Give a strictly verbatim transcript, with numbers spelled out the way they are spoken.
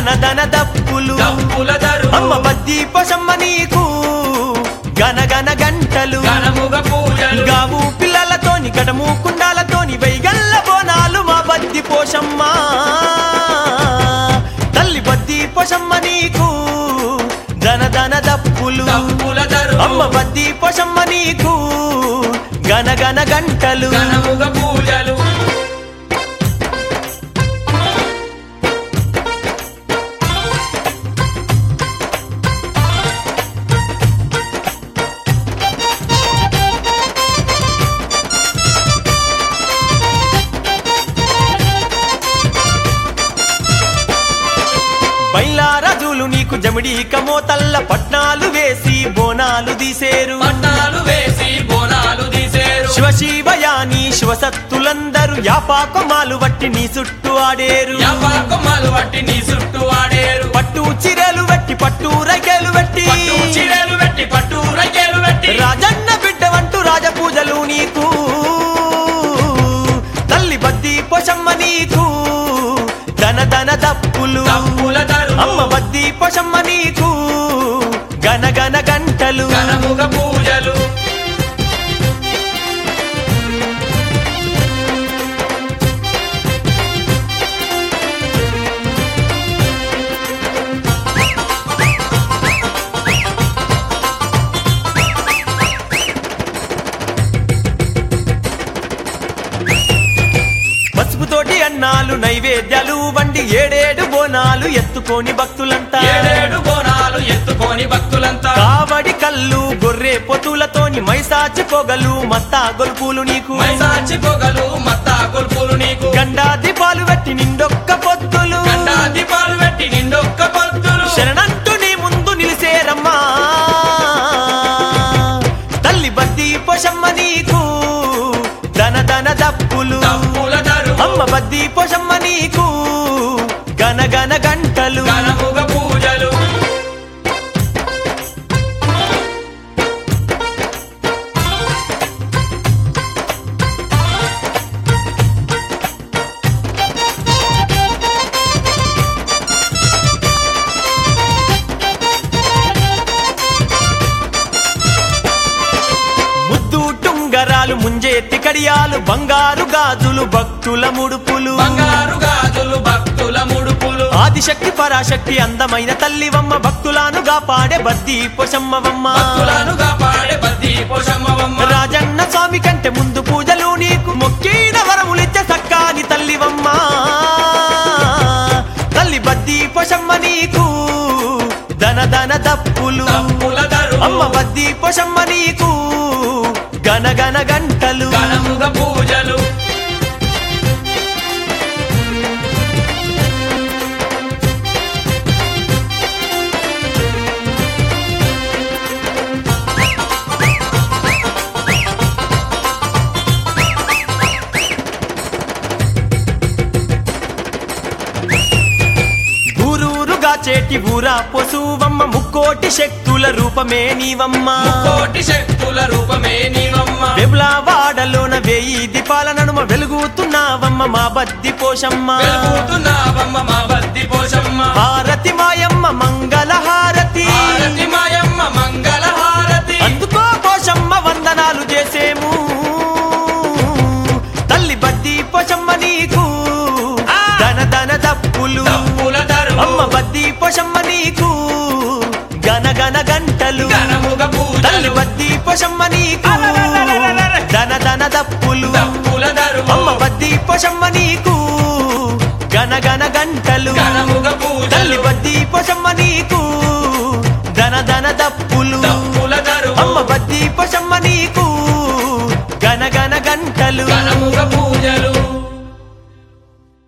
ధన ధన దప్పులు దప్పుల దరువు అమ్మ బద్ది పోషమ్మ నీకు గన గన గంటలు ఘనముగ పూజలు గావు పిల్లలతోని గడము కుండాలతోని వైగల్ల బోనాలు మా బద్ది పోషమ్మ తల్లి బద్ది పోషమ్మ నీకు ధన ధన దప్పులు దప్పుల దరువు అమ్మ బద్ది పోషమ్మ నీకు గన గన గంటలు ఘనముగ పూజలు బైలారాజులు నీకు జమిడి కమోతల్ల పట్నాలు వేసి బోనాలు తీసేరు పట్టాలు వేసి బోనాలు తీసేరు శివ శివయాని శివసత్తులందరూ యాపాకమాలు వట్టి నీ చుట్టూ ఆడేరు యాపాకమ్మలు వట్టి నీ చుట్టూ ఆడేరు పట్టు చీరలు వట్టి పట్టు రైకేలు వట్టి పట్టు చీరలు పెట్టి పట్టు రైకేలు పెట్టి రాజన్న బిడ్డ వంటూ రాజపూజలు నీకు తల్లి బద్ది పోషమ్మ నీకు ధన ధన దప్పులు దప్పుల దరువు అమ్మ బద్ది పోషమ్మ నీకు గన గన గంటలు ఘనముగ పూజలు పసుపుతోటి అన్నాలు నైవేద్యాలు వండి ఏడేడు బోనాలు ఎత్తుకొని భక్తులంతా ఏడేడు బోనాలు ఎత్తుకొని భక్తులంతా కావడి కళ్ళు గొర్రె పొతులతోని మైసాచి పొగలు మత్తా గొల్పులు నీకు మైసాచి పొగలు మత్తా గొల్పులు నీకు గండా దీపాలు పెట్టి నిండొక్క పొత్తులు గండా దీపాలు పెట్టి నిండొక్క పొద్దులు శరణంటూ నీ ముందు నిలిసేరమ్మా తల్లి బద్ది పోషమ్మ నీకు ధన ధన దప్పులు దప్పుల దరువు అమ్మ బద్ది పోషమ్మ నీకు గన గన గంటలు ఘనముగ పూజలు ముద్దు టుంగరాలు ముంజేతి కడియాలు బంగారు గాజులు భక్తుల ముడుపులు బంగారు గాజులు భక్తుల ముడుపులు ఆదిశక్తి పరాశక్తి అందమైన తల్లివమ్మ భక్తులను కాపాడే బద్ది పోషమ్మవమ్మ భక్తులను కాపాడే బద్ది పోషమ్మవమ్మ రాజన్న స్వామి కంటే ముందు పూజలు నీకు మొక్కిన వరములిచ్చే సక్కాని తల్లివమ్మ తల్లి బద్ది పోషమ్మ నీకు ధన ధన దప్పులు దప్పుల దరువు అమ్మ బద్ది పోషమ్మ నీకు గన గన గంటలు ఘనముగ పూజలు ఊరూరుగా చేటి ఊరా పొసువమ్మ ముక్కోటి శక్తుల రూపమే నీవమ్మ కోటి శక్తుల రూపమే నీవమ్మ వెబులా వాడలోన వేయి దీపాల నడుమ వెలుగుతున్నావమ్మ మా బద్ది పోషమ్మ వెలుగుతున్నావమ్మ మా బద్ది పోషమ్మ హారతి మాయమ్మ మంగళ హారతి హారతి మాయమ్మ మంగళ హారతి అందుకో పోషమ్మ వందనాలు చేసేము తల్లి బద్ది పోషమ్మ నీకు ధన ధన దప్పులు దప్పుల దరువు అమ్మ బద్ది పోషమ్మ నీకు గన గన గంటలు ఘనముగ తల్లి పూజలు బద్ది పోషమ్మ నీకు ధన ధన దప్పులు దప్పుల దరువు అమ్మ బద్ది పోషమ్మ నీకు గన గన గంటలు ఘనముగ పూజలు తల్లి బద్ది పోషమ్మ నీకు